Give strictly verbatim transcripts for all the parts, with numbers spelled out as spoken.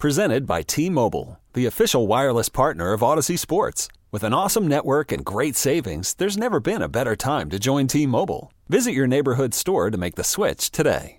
Presented by T-Mobile, the official wireless partner of Odyssey Sports. With an awesome network and great savings, there's never been a better time to join T-Mobile. Visit your neighborhood store to make the switch today.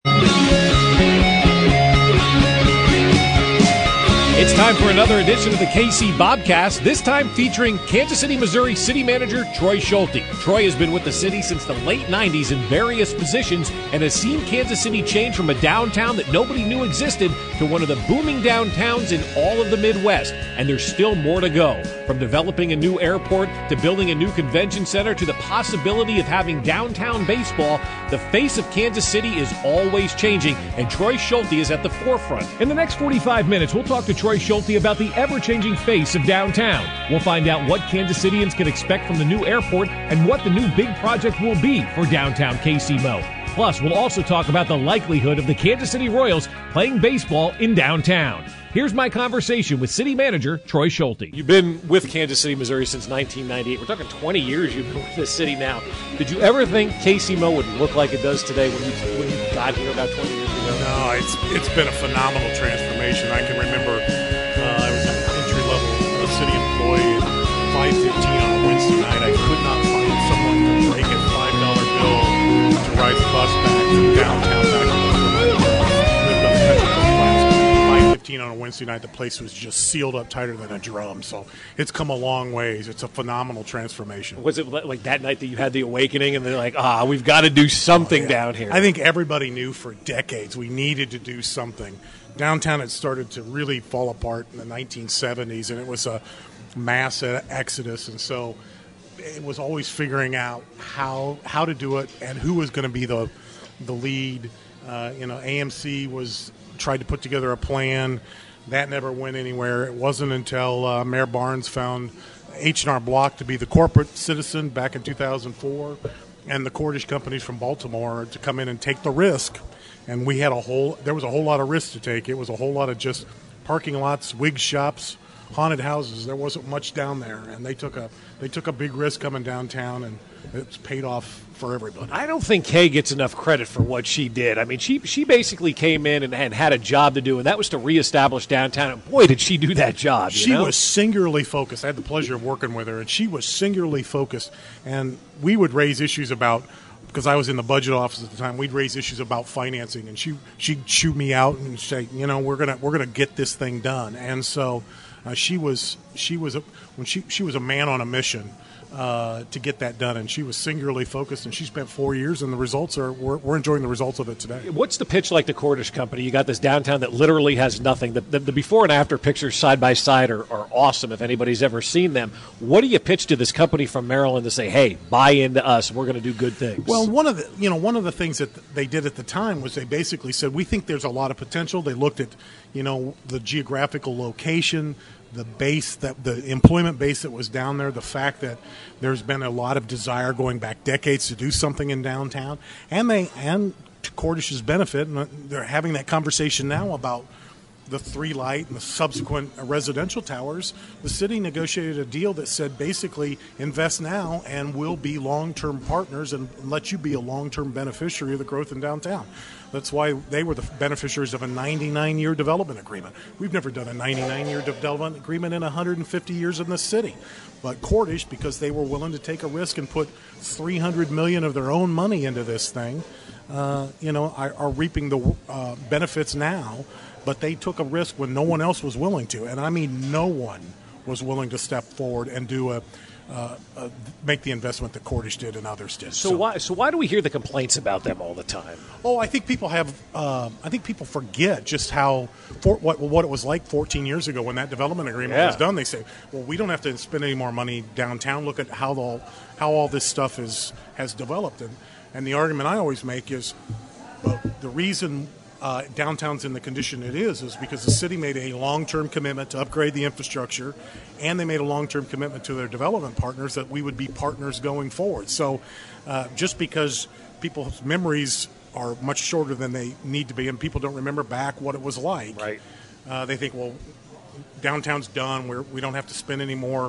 It's time for another edition of the K C Bobcast, this time featuring Kansas City, Missouri City Manager Troy Schulte. Troy has been with the city since the late nineties in various positions and has seen Kansas City change from a downtown that nobody knew existed to one of the booming downtowns in all of the Midwest. And there's still more to go. From developing a new airport to building a new convention center to the possibility of having downtown baseball, the face of Kansas City is always changing, and Troy Schulte is at the forefront. In the next forty-five minutes, we'll talk to Troy Schulte about the ever-changing face of downtown. We'll find out what Kansas Cityans can expect from the new airport and what the new big project will be for downtown K C M O. Plus, we'll also talk about the likelihood of the Kansas City Royals playing baseball in downtown. Here's my conversation with City Manager Troy Schulte. You've been with Kansas City, Missouri since nineteen ninety-eight. We're talking twenty years you've been with this city now. Did you ever think K C M O would look like it does today when you when you got here about twenty years ago? No, it's it's been a phenomenal transformation. I can remember uh, I was an entry-level city employee at five fifteen on a Wednesday night. I could not find someone to break a five dollar bill to ride the bus back from downtown back to the lived on Petro Plaza. five fifteen on a Wednesday night, the place was just sealed up tighter than a drum. So it's come a long ways. It's a phenomenal transformation. Was it like that night that you had the awakening and they're like, ah, we've got to do something oh, yeah. down here? I think everybody knew for decades we needed to do something. Downtown had started to really fall apart in the nineteen seventies, and it was a mass exodus. And so it was always figuring out how how to do it and who was going to be the the lead. Uh, you know, A M C was tried to put together a plan. That never went anywhere. It wasn't until uh, Mayor Barnes found H and R Block to be the corporate citizen back in two thousand four and the Cordish companies from Baltimore to come in and take the risk. And we had a whole – there was a whole lot of risk to take. It was a whole lot of just parking lots, wig shops, haunted houses. There wasn't much down there. And they took a they took a big risk coming downtown, and it's paid off for everybody. I don't think Kay gets enough credit for what she did. I mean, she she basically came in and, and had a job to do, and that was to reestablish downtown. And boy, did she do that job. You she know? was singularly focused. I had the pleasure of working with her, and she was singularly focused. And we would raise issues about – because I was in the budget office at the time, we'd raise issues about financing, and she she'd shoot me out and say, you know, we're gonna we're gonna get this thing done. And so uh, she was she was a, when she she was a man on a mission uh, to get that done, and she was singularly focused. And she spent four years, and the results are we're, we're enjoying the results of it today. What's the pitch like to Cordish Company? You got this downtown that literally has nothing. The, the, the before and after pictures side by side are, are awesome. If anybody's ever seen them, what do you pitch to this company from Maryland to say, hey, buy into us, we're going to do good things? Well, one of the you know one of the things that they did at the time was they basically said we think there's a lot of potential. They looked at you know the geographical location, the base that the employment base that was down there, the fact that there's been a lot of desire going back decades to do something in downtown, and they and to Cordish's benefit, and they're having that conversation now about the three light and the subsequent residential towers. The city negotiated a deal that said basically invest now and we'll be long-term partners and let you be a long-term beneficiary of the growth in downtown. That's why they were the beneficiaries of a ninety-nine year development agreement. We've never done a ninety-nine year development agreement in one hundred fifty years in this city. But Cordish, because they were willing to take a risk and put three hundred million dollars of their own money into this thing, uh, you know, are, are reaping the uh, benefits now. But they took a risk when no one else was willing to. And I mean no one was willing to step forward and do a, uh, uh, make the investment that Cordish did and others did. So, so why so why do we hear the complaints about them all the time? Oh, I think people have uh, I think people forget just how for, what what it was like fourteen years ago when that development agreement yeah. was done. They say, well, we don't have to spend any more money downtown. Look at how all how all this stuff is has developed. And and the argument I always make is well, the reason Uh, downtown's in the condition it is is because the city made a long-term commitment to upgrade the infrastructure, and they made a long-term commitment to their development partners that we would be partners going forward. So uh, just because people's memories are much shorter than they need to be and people don't remember back what it was like, right? Uh, they think, well, downtown's done. We're, we don't have to spend any more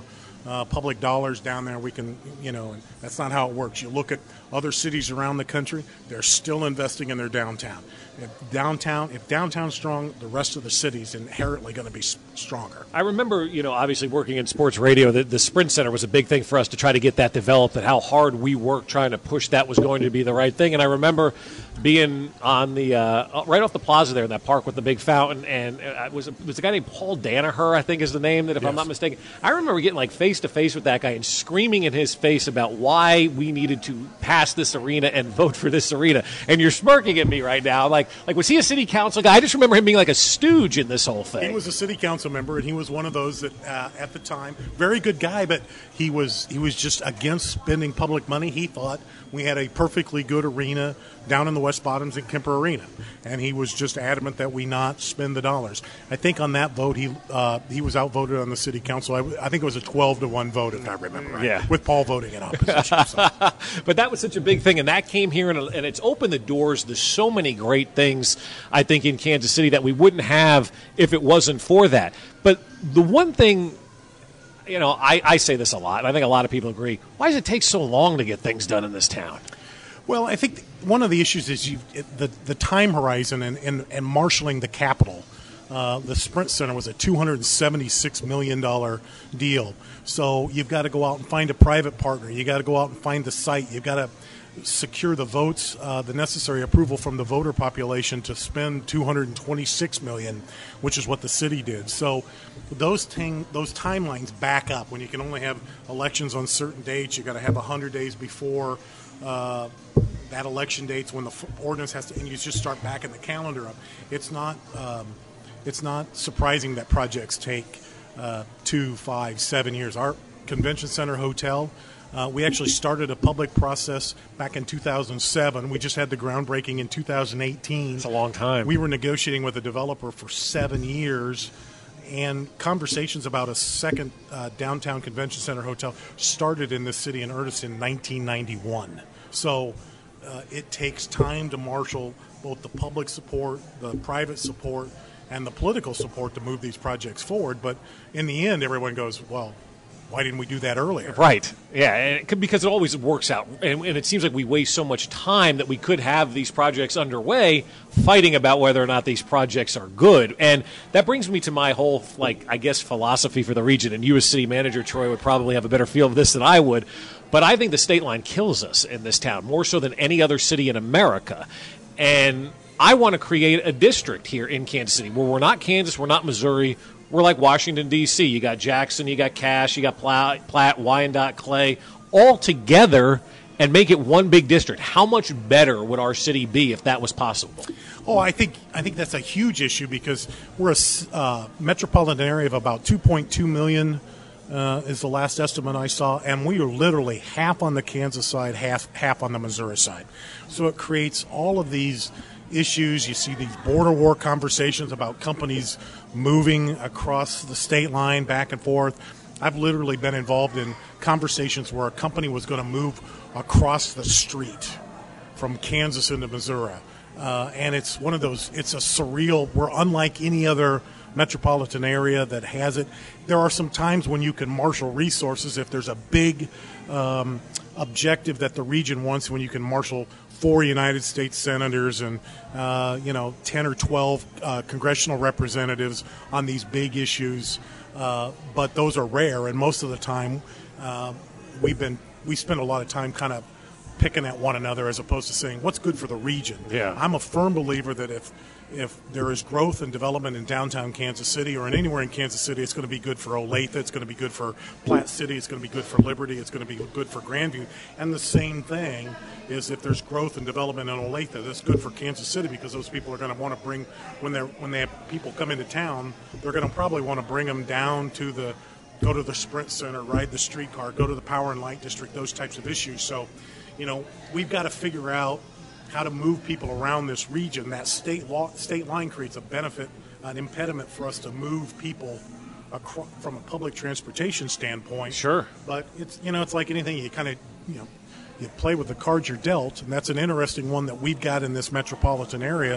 uh, public dollars down there, we can, you know, and that's not how it works. You look at other cities around the country, they're still investing in their downtown. If downtown, if downtown's strong, the rest of the city's inherently going to be s- stronger. I remember, you know, obviously working in sports radio, the, the Sprint Center was a big thing for us to try to get that developed and how hard we worked trying to push that was going to be the right thing. And I remember being on the uh, right off the plaza there in that park with the big fountain, and it was, it was a guy named Paul Danaher, I think is the name, that if yes. I'm not mistaken. I remember getting like face-to-face with that guy and screaming in his face about why we needed to pass this arena and vote for this arena. And you're smirking at me right now. Like, like was he a city council guy? I just remember him being like a stooge in this whole thing. He was a city council member, and he was one of those that uh, at the time, very good guy, but he was he was just against spending public money. He thought we had a perfectly good arena down in the West Bottoms at Kemper Arena, and he was just adamant that we not spend the dollars. I think on that vote, he uh, he was outvoted on the city council. I, I think it was a twelve to one vote, if I remember right, yeah. with Paul voting in opposition. So. But that was such a big thing, and that came here, and, and it's opened the doors to so many great things, I think, in Kansas City that we wouldn't have if it wasn't for that. But the one thing, you know, I, I say this a lot, and I think a lot of people agree, why does it take so long to get things done in this town? Well, I think one of the issues is you, the the time horizon and, and, and marshaling the capital. Uh, the Sprint Center was a two hundred seventy-six million dollars deal. So you've got to go out and find a private partner. You've got to go out and find the site. You've got to secure the votes, uh, the necessary approval from the voter population to spend two hundred twenty-six million dollars, which is what the city did. So those ting, those timelines back up. When you can only have elections on certain dates, you've got to have one hundred days before uh, that election date's when the ordinance has to, and you just start backing the calendar up. It's not um, it's not surprising that projects take uh, two, five, seven years. Our convention center hotel, uh, we actually started a public process back in two thousand seven. We just had the groundbreaking in two thousand eighteen. It's a long time. We were negotiating with a developer for seven years. And conversations about a second uh, downtown convention center hotel started in this city in earnest in nineteen ninety-one. So uh, it takes time to marshal both the public support, the private support, and the political support to move these projects forward. But in the end, everyone goes, well, why didn't we do that earlier? Right. Yeah, and it could, because it always works out. And, and it seems like we waste so much time that we could have these projects underway fighting about whether or not these projects are good. And that brings me to my whole, like, I guess, philosophy for the region. And you as city manager, Troy, would probably have a better feel of this than I would. But I think the state line kills us in this town, more so than any other city in America. And I want to create a district here in Kansas City where we're not Kansas, we're not Missouri, we're like Washington, D C You got Jackson, you got Cache, you got Platte, Platte Wyandotte, Clay, all together and make it one big district. How much better would our city be if that was possible? Oh, I think I think that's a huge issue because we're a uh, metropolitan area of about two point two million uh, is the last estimate I saw, and we are literally half on the Kansas side, half half on the Missouri side. So it creates all of these issues. You see these border war conversations about companies moving across the state line back and forth. I've literally been involved in conversations where a company was going to move across the street from Kansas into Missouri. Uh, and it's one of those, it's a surreal, we're unlike any other metropolitan area that has it. There are some times when you can marshal resources if there's a big um, objective that the region wants, when you can marshal four United States senators and, uh, you know, ten or twelve uh, congressional representatives on these big issues. Uh, but those are rare, and most of the time uh, we've been we spend a lot of time kind of picking at one another as opposed to saying what's good for the region. Yeah. I'm a firm believer that if if there is growth and development in downtown Kansas City or in anywhere in Kansas City, it's going to be good for Olathe, it's going to be good for Platte City, it's going to be good for Liberty, it's going to be good for Grandview. And the same thing is if there's growth and development in Olathe, that's good for Kansas City because those people are going to want to bring, when they're when they have people come into town, they're going to probably want to bring them down to the, go to the Sprint Center, ride the streetcar, go to the Power and Light District, those types of issues. So, you know, we've got to figure out how to move people around this region. That state law, state line creates a benefit, an impediment for us to move people across, from a public transportation standpoint. Sure. But it's, you know, it's like anything. You kind of, you know, you play with the cards you're dealt, and that's an interesting one that we've got in this metropolitan area.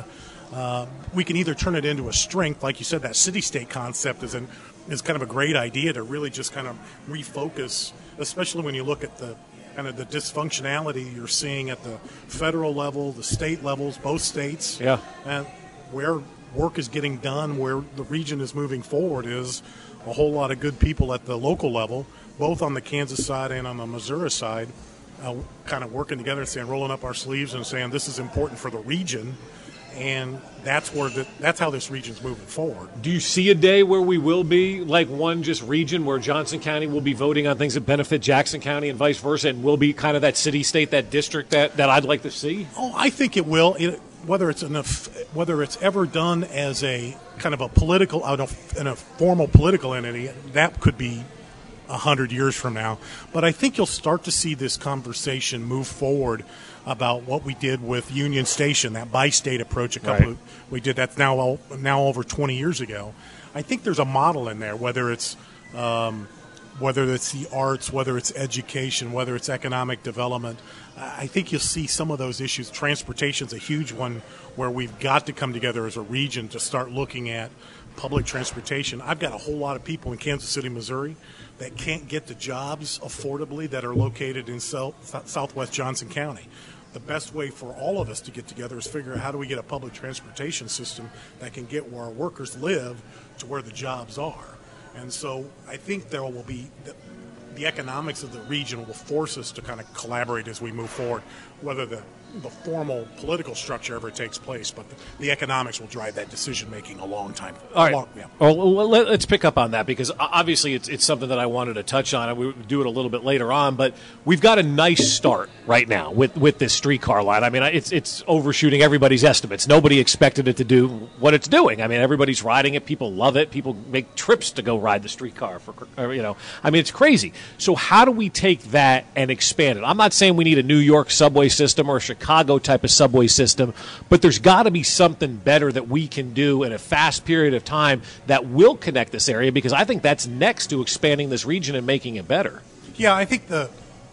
uh, we can either turn it into a strength, like you said, that city-state concept is an, is kind of a great idea to really just kind of refocus, especially when you look at the kind of the dysfunctionality you're seeing at the federal level, the state levels, both states, yeah, and where work is getting done, where the region is moving forward is a whole lot of good people at the local level, both on the Kansas side and on the Missouri side, uh, kind of working together and saying, rolling up our sleeves and saying this is important for the region, and that's where the, that's how this region's moving forward. Do you see a day where we will be like one just region where Johnson County will be voting on things that benefit Jackson County and vice versa, and will be kind of that city-state, that district that, that I'd like to see? Oh, I think it will. It, whether it's enough, whether it's ever done as a kind of a political, in a formal political entity, that could be a hundred years from now. But I think you'll start to see this conversation move forward about what we did with Union Station, that bi-state approach. A couple right. of, we did that's now now over twenty years ago. I think there's a model in there, whether it's um, whether it's the arts, whether it's education, whether it's economic development. I think you'll see some of those issues. Transportation's a huge one where we've got to come together as a region to start looking at public transportation. I've got a whole lot of people in Kansas City, Missouri that can't get to jobs affordably that are located in south, southwest Johnson County. The best way for all of us to get together is figure out how do we get a public transportation system that can get where our workers live to where the jobs are. And so I think there will be the, the economics of the region will force us to kind of collaborate as we move forward, whether the the formal political structure ever takes place, but the, the economics will drive that decision-making a long time. All right. Long, yeah. Well, let's pick up on that, because obviously it's, it's something that I wanted to touch on, and we'll do it a little bit later on, but we've got a nice start right now with, with this streetcar line. I mean, it's it's overshooting everybody's estimates. Nobody expected it to do what it's doing. I mean, everybody's riding it. People love it. People make trips to go ride the streetcar for, you know, I mean, it's crazy. So how do we take that and expand it? I'm not saying we need a New York subway system or a Chicago Chicago type of subway system, but there's got to be something better that we can do in a fast period of time that will connect this area, because I think that's next to expanding this region and making it better. Yeah, I think the,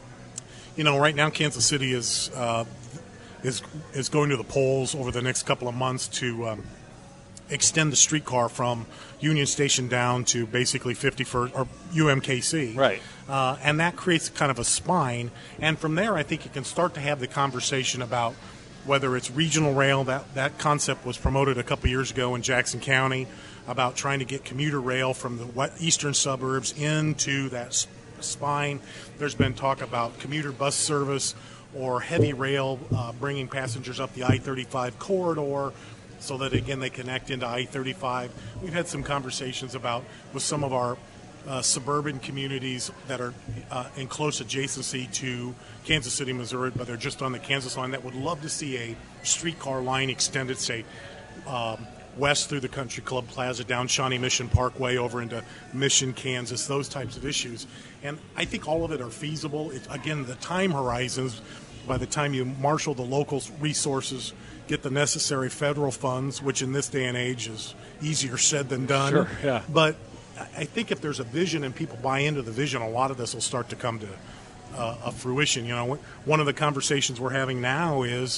you know, right now Kansas City is uh, is is going to the polls over the next couple of months to um, extend the streetcar from Union Station down to basically fifty-first or U M K C. Right. Uh, and that creates kind of a spine. And from there, I think you can start to have the conversation about whether it's regional rail. That, that concept was promoted a couple years ago in Jackson County about trying to get commuter rail from the eastern suburbs into that spine. There's been talk about commuter bus service or heavy rail uh, bringing passengers up the I thirty-five corridor so that, again, they connect into I thirty-five. We've had some conversations about with some of our Uh, suburban communities that are uh, in close adjacency to Kansas City, Missouri, but they're just on the Kansas line, that would love to see a streetcar line extended, say, um, west through the Country Club Plaza, down Shawnee Mission Parkway, over into Mission, Kansas, those types of issues. And I think all of it are feasible. It, again, the time horizons, by the time you marshal the local resources, get the necessary federal funds, which in this day and age is easier said than done. Sure, yeah. But I think if there's a vision and people buy into the vision, a lot of this will start to come to uh, a fruition. You know, one of the conversations we're having now is,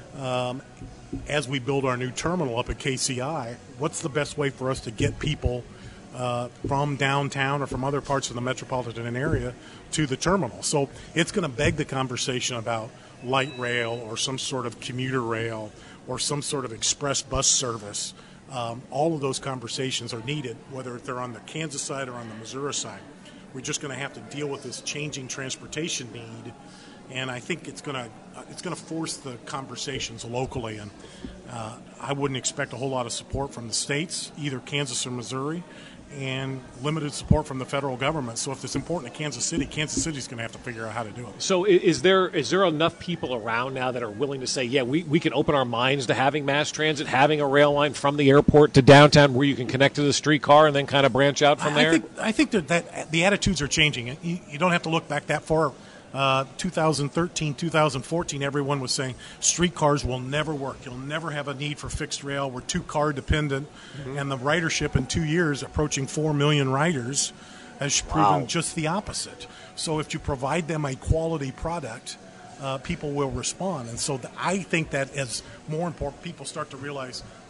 um, as we build our new terminal up at K C I, what's the best way for us to get people uh, from downtown or from other parts of the metropolitan area to the terminal? So it's going to beg the conversation about light rail or some sort of commuter rail or some sort of express bus service. Um, all of those conversations are needed, whether they're on the Kansas side or on the Missouri side. We're just going to have to deal with this changing transportation need, and I think it's going to it's going to force the conversations locally. And uh, I wouldn't expect a whole lot of support from the states, either Kansas or Missouri, and limited support from the federal government. So if it's important to Kansas City, Kansas City's going to have to figure out how to do it. So is there is there enough people around now that are willing to say, yeah, we, we can open our minds to having mass transit, having a rail line from the airport to downtown where you can connect to the streetcar and then kind of branch out from I, there? I think, I think that, that the attitudes are changing. You, you don't have to look back that far. Uh, two thousand thirteen, two thousand fourteen, everyone was saying streetcars will never work. You'll never have a need for fixed rail. We're too car dependent. Mm-hmm. And the ridership in two years, approaching four million riders, has proven wow. just the opposite. So if you provide them a quality product, uh, people will respond. And so the, I think that as more important people start to realize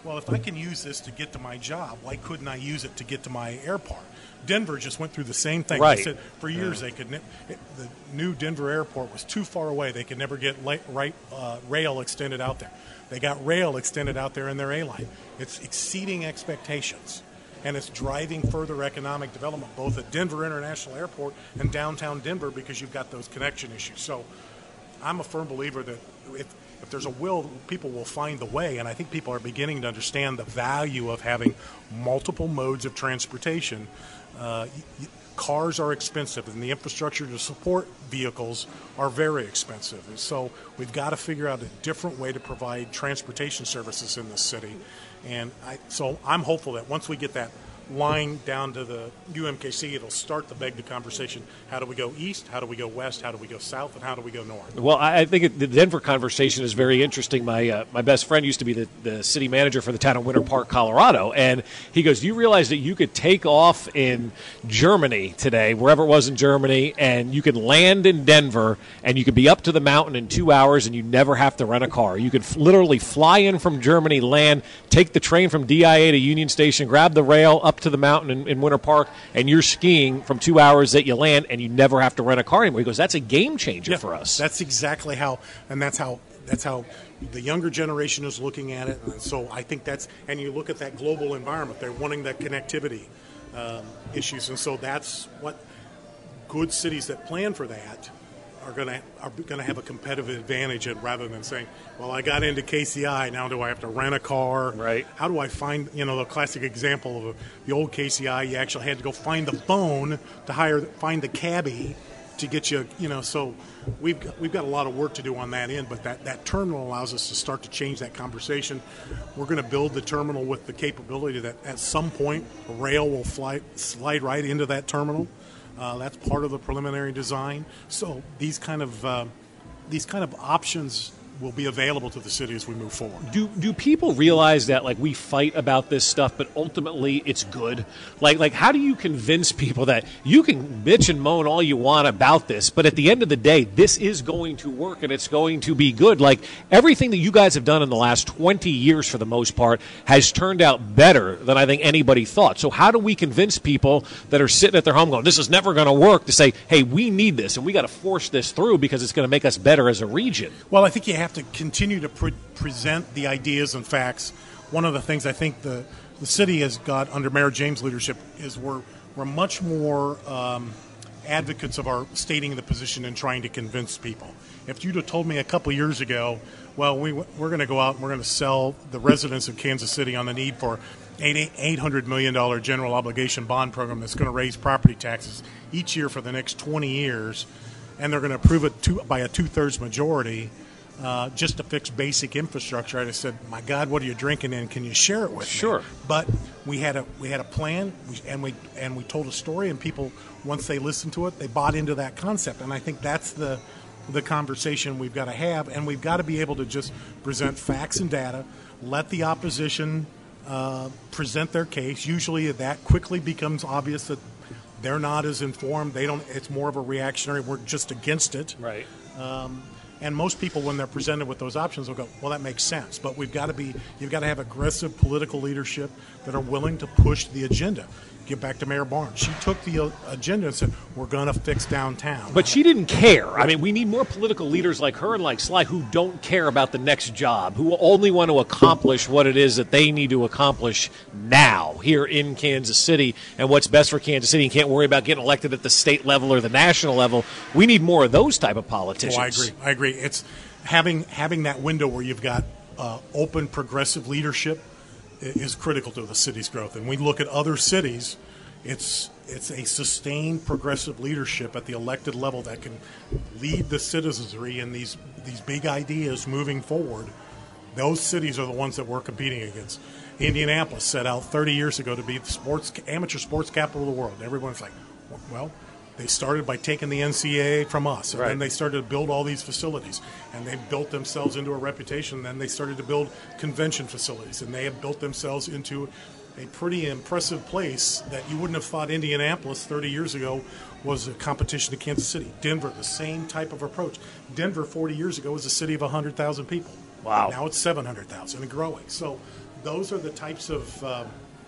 well, if I can use this to get to my job, why couldn't I use it to get to my airport? Denver just went through the same thing. Right. They said for years yeah. they could. Ne- the new Denver airport was too far away. They could never get light, right uh, rail extended out there. They got rail extended out there in their A line. It's exceeding expectations, and it's driving further economic development both at Denver International Airport and downtown Denver because you've got those connection issues. So, I'm a firm believer that if If there's a will, people will find the way, and I think people are beginning to understand the value of having multiple modes of transportation. Uh, cars are expensive, and the infrastructure to support vehicles are very expensive. And so we've got to figure out a different way to provide transportation services in this city. And I, so I'm hopeful that once we get that line down to the U M K C, it'll start to beg the conversation. How do we go east? How do we go west? How do we go south? And how do we go north? Well, I think it, the Denver conversation is very interesting. My uh, my best friend used to be the, the city manager for the town of Winter Park, Colorado, and he goes, do you realize that you could take off in Germany today, wherever it was in Germany, and you could land in Denver, and you could be up to the mountain in two hours, and you never have to rent a car. You could f- literally fly in from Germany, land, take the train from D I A to Union Station, grab the rail up to the mountain in, in Winter Park, and you're skiing from two hours that you land, and you never have to rent a car anymore. He goes, that's a game changer yeah, for us. That's exactly how, and that's how that's how the younger generation is looking at it. And so I think that's, and you look at that global environment, they're wanting that connectivity um, issues, and so that's what good cities that plan for that are going to are going to have a competitive advantage in, rather than saying, well, I got into K C I, now do I have to rent a car? Right. How do I find, you know, the classic example of the old K C I, you actually had to go find the phone to hire, find the cabbie to get you, you know, so we've got, we've got a lot of work to do on that end, but that, that terminal allows us to start to change that conversation. We're going to build the terminal with the capability that at some point rail will fly, slide right into that terminal. Uh, that's part of the preliminary design. So these kind of uh, these kind of options will be available to the city as we move forward. Do do people realize that, like, we fight about this stuff, but ultimately it's good? Like, like how do you convince people that you can bitch and moan all you want about this, but at the end of the day, this is going to work and it's going to be good? Like, everything that you guys have done in the last twenty years, for the most part, has turned out better than I think anybody thought. So how do we convince people that are sitting at their home going, this is never going to work, to say, hey, we need this and we got to force this through because it's going to make us better as a region? Well, I think you have to continue to pre- present the ideas and facts. One of the things I think the, the city has got under Mayor James' leadership is we're, we're much more um, advocates of our stating the position and trying to convince people. If you'd have told me a couple years ago, well, we, we're going to go out and we're going to sell the residents of Kansas City on the need for an eight hundred million dollars general obligation bond program that's going to raise property taxes each year for the next twenty years, and they're going to approve it to, by a two-thirds majority, Uh, just to fix basic infrastructure, I just said, "My God, what are you drinking in? Can you share it with sure. me?" Sure. But we had a we had a plan, and we and we told a story, and people, once they listened to it, they bought into that concept. And I think that's the the conversation we've got to have, and we've got to be able to just present facts and data, let the opposition uh, present their case. Usually, that quickly becomes obvious that they're not as informed. They don't. It's more of a reactionary. We're just against it. Right. Um, And most people, when they're presented with those options, will go, well, that makes sense. But we've got to be, you've got to have aggressive political leadership that are willing to push the agenda. Get back to Mayor Barnes. She took the agenda and said, we're going to fix downtown. But she didn't care. I mean, we need more political leaders like her and like Sly who don't care about the next job, who only want to accomplish what it is that they need to accomplish now here in Kansas City and what's best for Kansas City, and can't worry about getting elected at the state level or the national level. We need more of those type of politicians. Oh, I agree. I agree. It's having having that window where you've got uh, open, progressive leadership is critical to the city's growth. And we look at other cities, it's it's a sustained progressive leadership at the elected level that can lead the citizenry in these these big ideas moving forward. Those cities are the ones that we're competing against. Indianapolis set out thirty years ago to be the sports amateur sports capital of the world. Everyone's like, well, they started by taking the N C A A from us, and right. then they started to build all these facilities, and they built themselves into a reputation. And then they started to build convention facilities, and they have built themselves into a pretty impressive place that you wouldn't have thought Indianapolis thirty years ago was a competition to Kansas City. Denver, the same type of approach. Denver forty years ago was a city of one hundred thousand people. Wow. Now it's seven hundred thousand and growing. So those are the types of uh,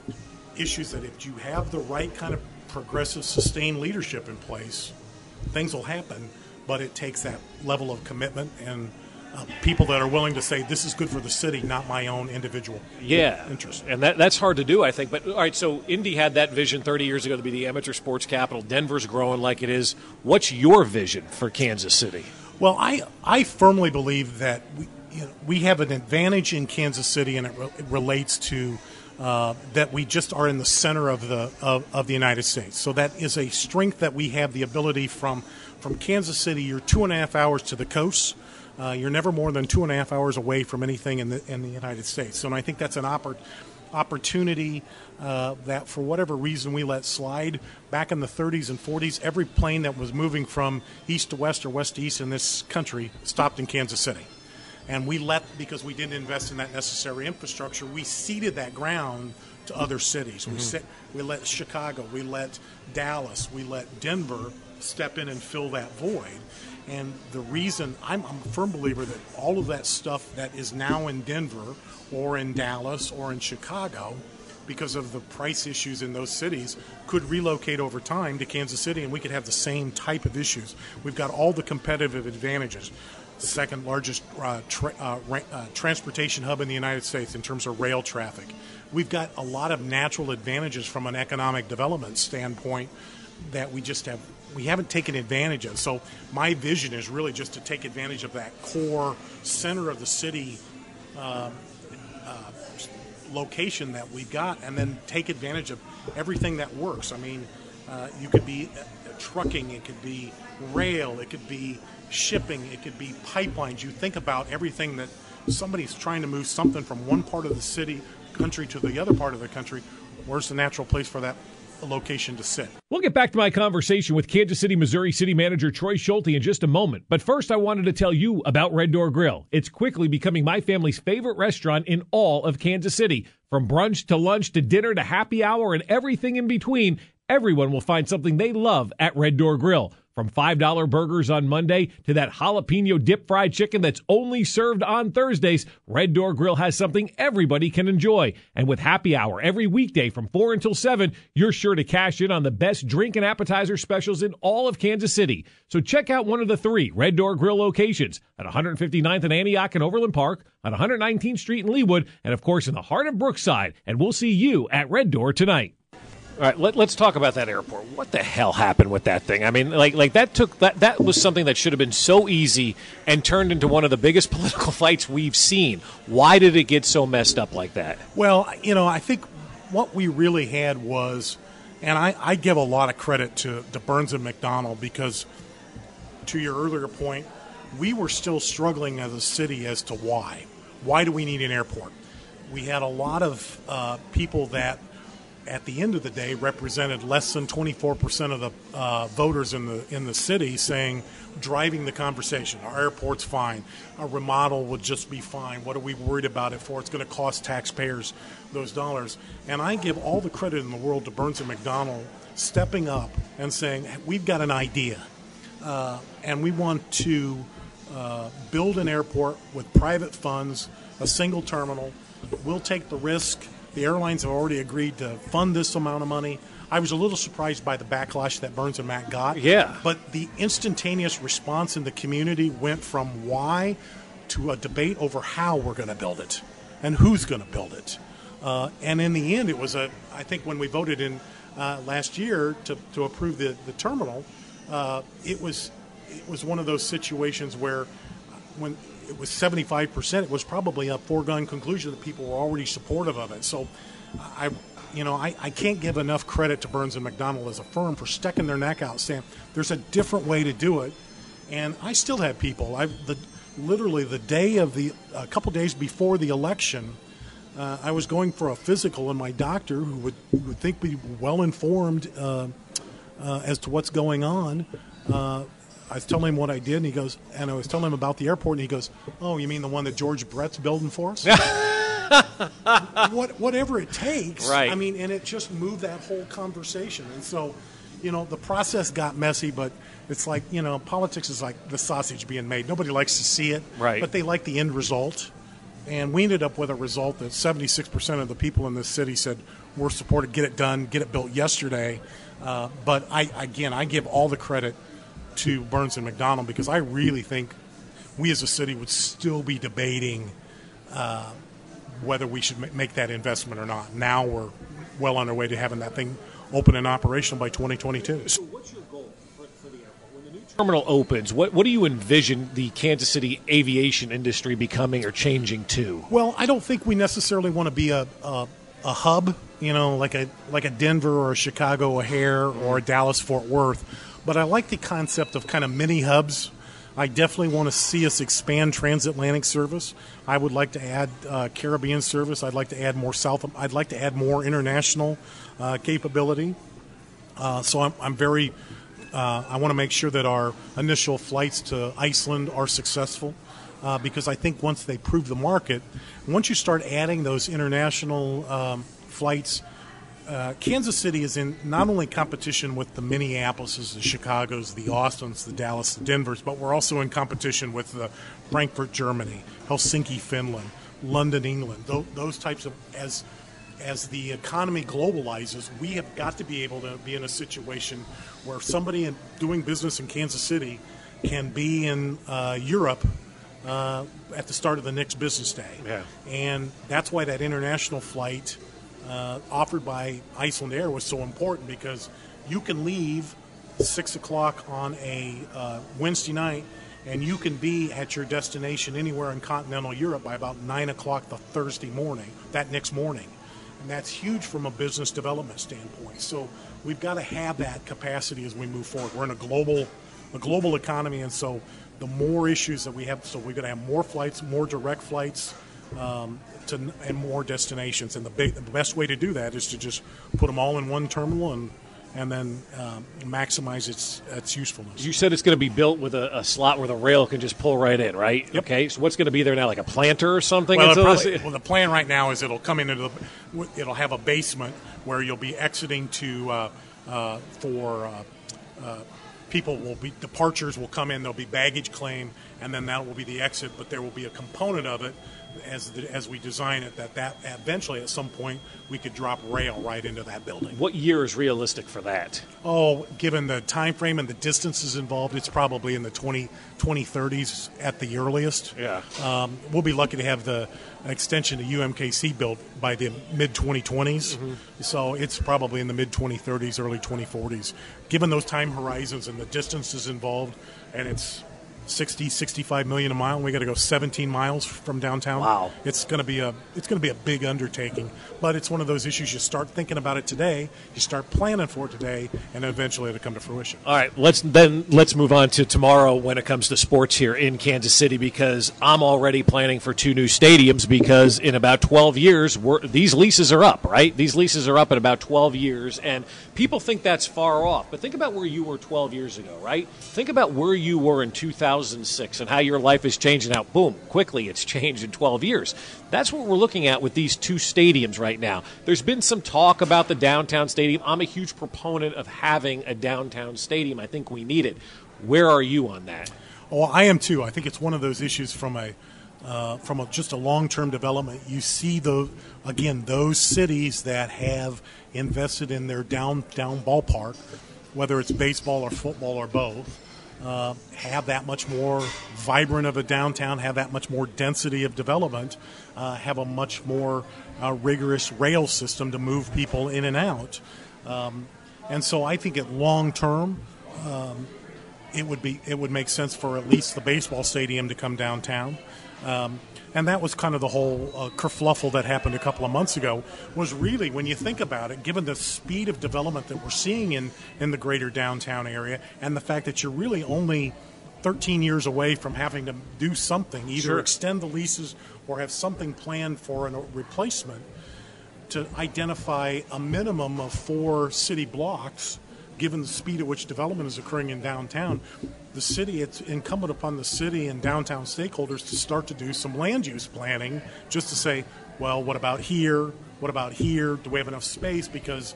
issues that if you have the right kind of progressive, sustained leadership in place, things will happen. But it takes that level of commitment and uh, people that are willing to say, this is good for the city, not my own individual yeah. interest. And that, that's hard to do, I think. But, all right, so Indy had that vision thirty years ago to be the amateur sports capital. Denver's growing like it is. What's your vision for Kansas City? Well, I, I firmly believe that we, you know, we have an advantage in Kansas City, and it, re- it relates to uh, that we just are in the center of the of, of the United States. So that is a strength that we have the ability from – From Kansas City, you're two and a half hours to the coast. Uh, you're never more than two and a half hours away from anything in the in the United States. So, and I think that's an oppor- opportunity uh, that, for whatever reason, we let slide. Back in the thirties and forties, every plane that was moving from east to west or west to east in this country stopped in Kansas City. And we let, because we didn't invest in that necessary infrastructure, we ceded that ground to other cities. Mm-hmm. We, set, we let Chicago, we let Dallas, we let Denver step in and fill that void. And the reason I'm, I'm a firm believer that all of that stuff that is now in Denver or in Dallas or in Chicago, because of the price issues in those cities, could relocate over time to Kansas City, and we could have the same type of issues. We've got all the competitive advantages. Second largest uh, tra- uh, ra- uh, transportation hub in the United States in terms of rail traffic. We've got a lot of natural advantages from an economic development standpoint that we just have we haven't taken advantage of. So my vision is really just to take advantage of that core center of the city uh, uh, location that we've got, and then take advantage of everything that works. I mean, uh, you could be uh, trucking, it could be rail, it could be shipping, it could be pipelines. You think about everything that somebody's trying to move something from one part of the city, country to the other part of the country. Where's the natural place for that location to sit? We'll get back to my conversation with Kansas City, Missouri City Manager Troy Schulte in just a moment. But first, I wanted to tell you about Red Door Grill. It's quickly becoming my family's favorite restaurant in all of Kansas City. From brunch to lunch to dinner to happy hour and everything in between, everyone will find something they love at Red Door Grill. From five dollar burgers on Monday to that jalapeno dip fried chicken that's only served on Thursdays, Red Door Grill has something everybody can enjoy. And with happy hour every weekday from four until seven, you're sure to cash in on the best drink and appetizer specials in all of Kansas City. So check out one of the three Red Door Grill locations at one fifty-ninth and Antioch and Overland Park, on one nineteenth Street in Leawood, and of course in the heart of Brookside. And we'll see you at Red Door tonight. All right, let, let's talk about that airport. What the hell happened with that thing? I mean, like, like that took that that was something that should have been so easy and turned into one of the biggest political fights we've seen. Why did it get so messed up like that? Well, you know, I think what we really had was, and I, I give a lot of credit to, to Burns and McDonnell, because to your earlier point, we were still struggling as a city as to why. Why do we need an airport? We had a lot of uh, people that, at the end of the day, represented less than twenty-four percent of the uh, voters in the in the city, saying, driving the conversation, our airport's fine, our remodel would just be fine, what are we worried about it for, it's going to cost taxpayers those dollars. And I give all the credit in the world to Burns and McDonnell stepping up and saying, we've got an idea, uh, and we want to uh, build an airport with private funds, a single terminal, we'll take the risk. The airlines have already agreed to fund this amount of money. I was a little surprised by the backlash that Burns and Mac got. Yeah. But the instantaneous response in the community went from why to a debate over how we're going to build it and who's going to build it. Uh, and in the end, it was a, I think when we voted in uh, last year to, to approve the, the terminal, uh, it was it was one of those situations where when it was seventy-five percent, it was probably a foregone conclusion that people were already supportive of it. So I, you know, I, I can't give enough credit to Burns and McDonnell as a firm for sticking their neck out, saying there's a different way to do it. And I still have people. I the literally the day of the a couple days before the election, uh, I was going for a physical, and my doctor, who would who would think be well informed uh, uh, as to what's going on. Uh, I was telling him what I did, and he goes, and I was telling him about the airport, and he goes, "Oh, you mean the one that George Brett's building for us?" what, whatever it takes. Right. I mean, and it just moved that whole conversation. And so, you know, the process got messy, but it's like, you know, politics is like the sausage being made. Nobody likes to see it, right. But they like the end result. and we ended up with a result that seventy-six percent of the people in this city said we're supported, get it done, get it built yesterday. Uh, but I, again, I give all the credit to Burns and McDonnell because I really think we as a city would still be debating uh, whether we should make that investment or not. Now we're well on our way to having that thing open and operational by twenty twenty-two. So what's your goal for, for the airport? When the new terminal opens, what, what do you envision the Kansas City aviation industry becoming or changing to? Well, I don't think we necessarily want to be a, a, a hub, you know, like a like a Denver or a Chicago O'Hare or a Dallas Fort Worth, but I like the concept of kind of mini hubs. I definitely want to see us expand transatlantic service. I would like to add uh, Caribbean service. I'd like to add more South. I'd like to add more international uh, capability. Uh, so I'm, I'm very. Uh, I want to make sure that our initial flights to Iceland are successful, uh, because I think once they prove the market, once you start adding those international um, flights. Uh, Kansas City is in not only competition with the Minneapolises, the Chicagos, the Austins, the Dallas, the Denvers, but we're also in competition with the Frankfurt, Germany, Helsinki, Finland, London, England. Those, those types of as as the economy globalizes, we have got to be able to be in a situation where somebody in, doing business in Kansas City can be in uh, Europe uh, at the start of the next business day. Yeah. And that's why that international flight Uh, offered by Iceland Air was so important, because you can leave six o'clock on a uh, Wednesday night and you can be at your destination anywhere in continental Europe by about nine o'clock the Thursday morning, that next morning. And that's huge from a business development standpoint. So we've got to have that capacity as we move forward. We're in a global a global economy, and so the more issues that we have, so we're going to have more flights, more direct flights, um, to, and more destinations. And the, big, the best way to do that is to just put them all in one terminal and and then um, maximize its its usefulness. You said it's going to be built with a, a slot where the rail can just pull right in, right? Yep. Okay, so what's going to be there now, like a planter or something? Well, until probably, this... well, the plan right now is it'll come into the, it'll have a basement where you'll be exiting to uh, uh, for uh, uh, people will be departures will come in. There'll be baggage claim, and then that will be the exit. But there will be a component of it as the, as we design it that that eventually at some point we could drop rail right into that building. What year is realistic for that? Oh, given the time frame and the distances involved, it's probably in the twenty, twenty thirties at the earliest. Yeah. Um, we'll be lucky to have the extension to U M K C built by the mid twenty twenties. Mm-hmm. So it's probably in the mid twenty thirties, early twenty forties. Given those time horizons and the distances involved, and it's sixty, sixty-five million a mile, and we got to go seventeen miles from downtown. Wow. It's going to be a it's going to be a big undertaking, but it's one of those issues you start thinking about it today, you start planning for it today, and eventually it'll come to fruition. All right, let's then let's move on to tomorrow when it comes to sports here in Kansas City, because I'm already planning for two new stadiums, because in about twelve years we're, these leases are up, right? These leases are up in about twelve years, and people think that's far off, but think about where you were twelve years ago, right? Think about where you were in two thousand six and how your life has changed, and how, boom, quickly it's changed in twelve years. That's what we're looking at with these two stadiums right now. There's been some talk about the downtown stadium. I'm a huge proponent of having a downtown stadium. I think we need it. Where are you on that? Oh, I am too. I think it's one of those issues from a uh, from a, just a long-term development. You see, those, again, those cities that have invested in their downtown ballpark, whether it's baseball or football or both, Uh, have that much more vibrant of a downtown, have that much more density of development, uh, have a much more uh, rigorous rail system to move people in and out. Um, and so I think at long term, um, it would be it would make sense for at least the baseball stadium to come downtown. Um, and that was kind of the whole uh, kerfluffle that happened a couple of months ago, was really, when you think about it, given the speed of development that we're seeing in, in the greater downtown area, and the fact that you're really only thirteen years away from having to do something, either Sure. extend the leases or have something planned for a replacement, to identify a minimum of four city blocks, given the speed at which development is occurring in downtown, the city, it's incumbent upon the city and downtown stakeholders to start to do some land use planning, just to say, well, what about here? What about here? Do we have enough space? Because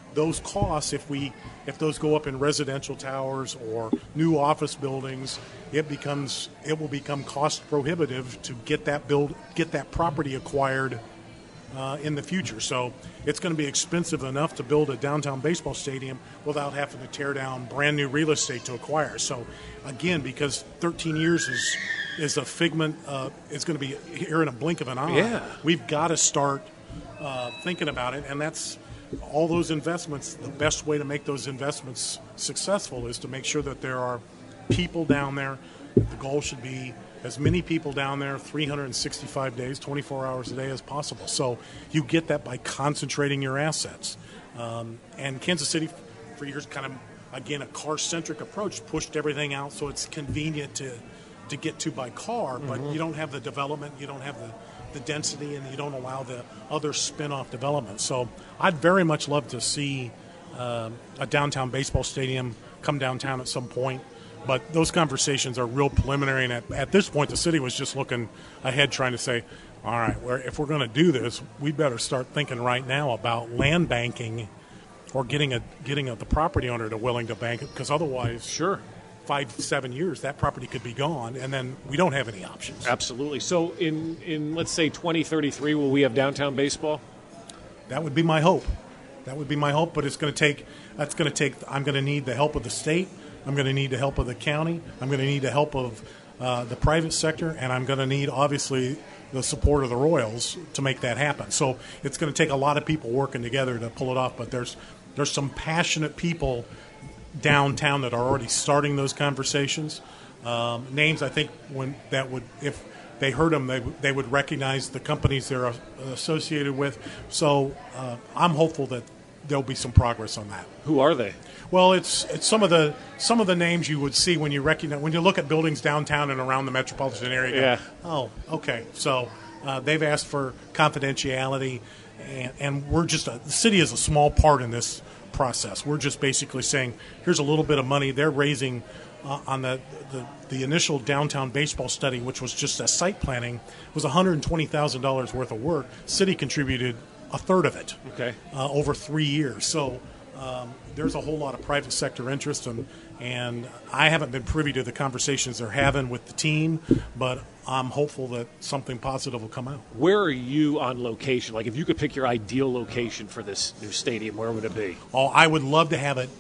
those costs, if we if those go up in residential towers or new office buildings, it becomes it will become cost prohibitive to get that build get that property acquired uh, in the future. So it's going to be expensive enough to build a downtown baseball stadium without having to tear down brand new real estate to acquire. So again, because thirteen years is is a figment, uh, it's going to be here in a blink of an eye. Yeah. We've got to start uh, thinking about it, and that's. All those investments, the best way to make those investments successful is to make sure that there are people down there. The goal should be as many people down there three hundred sixty-five days, twenty-four hours a day as possible. So you get that by concentrating your assets. Um, and Kansas City, for years, kind of, again, a car-centric approach, pushed everything out so it's convenient to, to get to by car, but mm-hmm. you don't have the development, you don't have the the density, and you don't allow the other spin-off development. So I'd very much love to see uh, a downtown baseball stadium come downtown at some point, but those conversations are real preliminary, and at, at this point the city was just looking ahead trying to say, all right, we're, if we're going to do this, we better start thinking right now about land banking or getting a getting a, the property owner to willing to bank it, because otherwise sure. Five, seven years, that property could be gone, and then we don't have any options. Absolutely. So in, in let's say, twenty thirty-three, will we have downtown baseball? That would be my hope. That would be my hope, but it's going to take, that's going to take, I'm going to need the help of the state, I'm going to need the help of the county, I'm going to need the help of uh, the private sector, and I'm going to need, obviously, the support of the Royals to make that happen. So it's going to take a lot of people working together to pull it off, but there's there's some passionate people downtown that are already starting those conversations. Um, names I think when that would, if they heard them, they they would recognize the companies they're associated with. So uh, I'm hopeful that there'll be some progress on that. Who are they? Well, it's it's some of the some of the names you would see when you recognize when you look at buildings downtown and around the metropolitan area. Yeah. Oh, okay. So uh, they've asked for confidentiality, and, and we're just a, the city is a small part in this process. We're just basically saying, here's a little bit of money. They're raising uh, on the, the the initial downtown baseball study, which was just a site planning, was one hundred twenty thousand dollars worth of work. City contributed a third of it. Okay. Uh, over three years. So um, there's a whole lot of private sector interest, and and I haven't been privy to the conversations they're having with the team, but I'm hopeful that something positive will come out. Where are you on location? Like, if you could pick your ideal location for this new stadium, where would it be? Oh, I would love to have it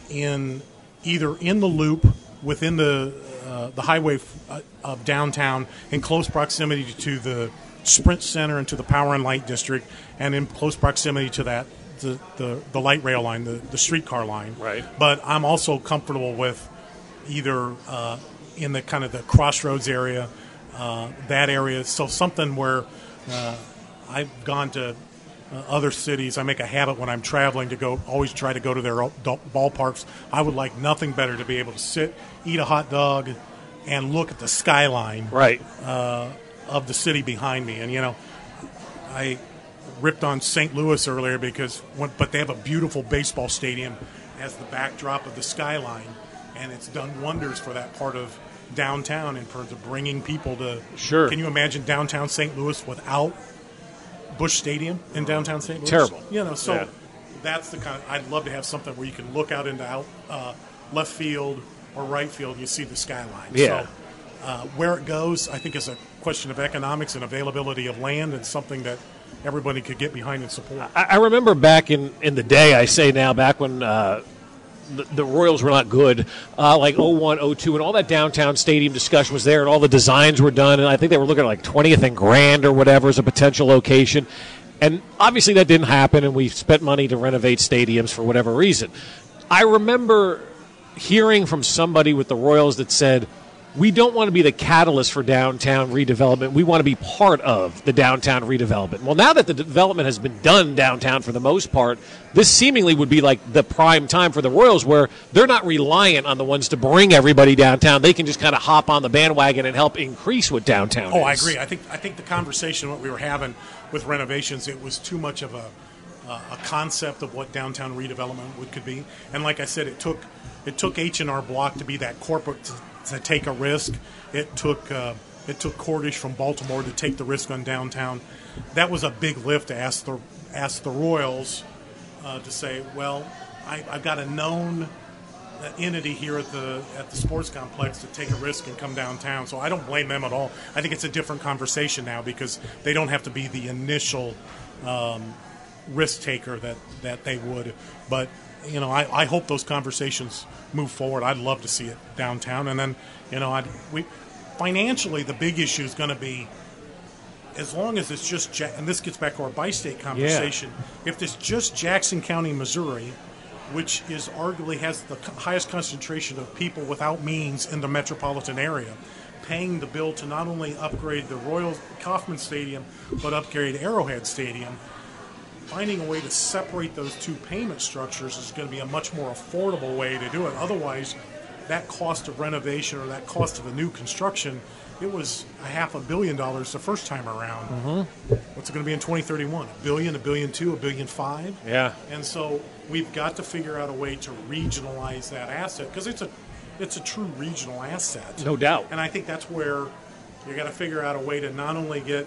in either in the loop within the uh, the highway f- of downtown, in close proximity to the Sprint Center and to the Power and Light District, and in close proximity to that the the, the light rail line, the, the streetcar line. Right. But I'm also comfortable with either uh, in the kind of the crossroads area. Uh, that area, so something where uh, I've gone to uh, other cities. I make a habit when I'm traveling to go, always try to go to their ballparks. I would like nothing better to be able to sit, eat a hot dog, and look at the skyline right. uh, of the city behind me. And, you know, I ripped on Saint Louis earlier because, when, but they have a beautiful baseball stadium as the backdrop of the skyline, and it's done wonders for that part of downtown in terms of bringing people to. Sure. Can you imagine downtown Saint Louis without Busch Stadium in downtown Saint Louis? Terrible. You know, so yeah. that's the kind of. I'd love to have something where you can look out into out uh, left field or right field and you see the skyline. Yeah. So uh, where it goes, I think, is a question of economics and availability of land, and something that everybody could get behind and support. I, I remember back in, in the day, I say now, back when uh, the, the Royals were not good, uh, like oh one, oh two, and all that downtown stadium discussion was there, and all the designs were done, and I think they were looking at like twentieth and Grand or whatever as a potential location. And obviously that didn't happen, and we spent money to renovate stadiums for whatever reason. I remember hearing from somebody with the Royals that said, we don't want to be the catalyst for downtown redevelopment. We want to be part of the downtown redevelopment. Well, now that the development has been done downtown for the most part, this seemingly would be like the prime time for the Royals, where they're not reliant on the ones to bring everybody downtown. They can just kind of hop on the bandwagon and help increase what downtown oh, is. I agree. I think I think the conversation what we were having with renovations, it was too much of a uh, a concept of what downtown redevelopment would could be. And like I said, it took it took H and R Block to be that corporate to, to take a risk. It took uh, it took Cordish from Baltimore to take the risk on downtown. That was a big lift to ask the ask the Royals uh, to say, well, I, I've got a known entity here at the at the sports complex to take a risk and come downtown. So I don't blame them at all. I think it's a different conversation now because they don't have to be the initial um, risk taker that, that they would. But, you know, I, I hope those conversations move forward. I'd love to see it downtown. And then, you know, I'd, we financially the big issue is going to be, as long as it's just, and this gets back to our bi-state conversation, yeah. if it's just Jackson County, Missouri, which is arguably has the highest concentration of people without means in the metropolitan area, paying the bill to not only upgrade the Royal Kauffman Stadium, but upgrade Arrowhead Stadium, finding a way to separate those two payment structures is going to be a much more affordable way to do it. Otherwise, that cost of renovation or that cost of a new construction, it was a half a billion dollars the first time around. Mm-hmm. What's it going to be in twenty thirty-one? A billion, a billion two, a billion five? Yeah. And so we've got to figure out a way to regionalize that asset because it's a it's a true regional asset. No doubt. And I think that's where you got to figure out a way to not only get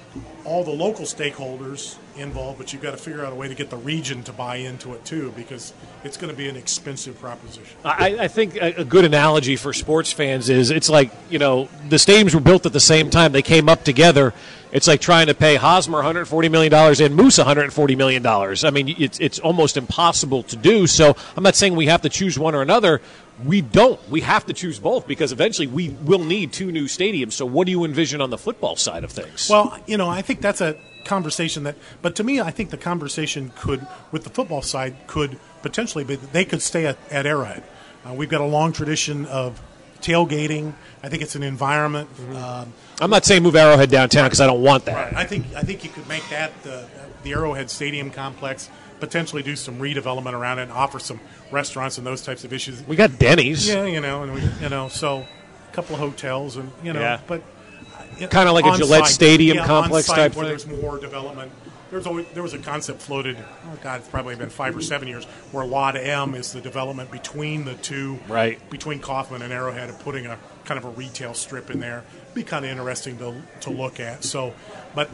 all the local stakeholders involved, but you've got to figure out a way to get the region to buy into it too, because it's going to be an expensive proposition. I, I think a good analogy for sports fans is it's like, you know, the stadiums were built at the same time. They came up together. It's like trying to pay Hosmer one hundred forty million dollars and Moose one hundred forty million dollars. I mean, it's it's almost impossible to do. So I'm not saying we have to choose one or another. We don't. We have to choose both because eventually we will need two new stadiums. So what do you envision on the football side of things? Well, you know, I think that's a conversation that, but to me, I think the conversation could, with the football side, could potentially be that they could stay at, at Arrowhead. Uh, we've got a long tradition of tailgating. I think it's an environment. Mm-hmm. Um, I'm not saying move Arrowhead downtown because I don't want that. Right. I think I think you could make that the the Arrowhead Stadium complex, potentially do some redevelopment around it, and offer some restaurants and those types of issues. We got Denny's. Yeah, you know, and we, you know, so a couple of hotels, and you know, yeah. but kind of like a Gillette site, Stadium yeah, complex type where thing. There's more development. There's always, there was a concept floated. Oh God, it's probably been five or seven years where Lot M is the development between the two, right? Between Kauffman and Arrowhead, and putting a kind of a retail strip in there. Be kind of interesting to to look at. So, but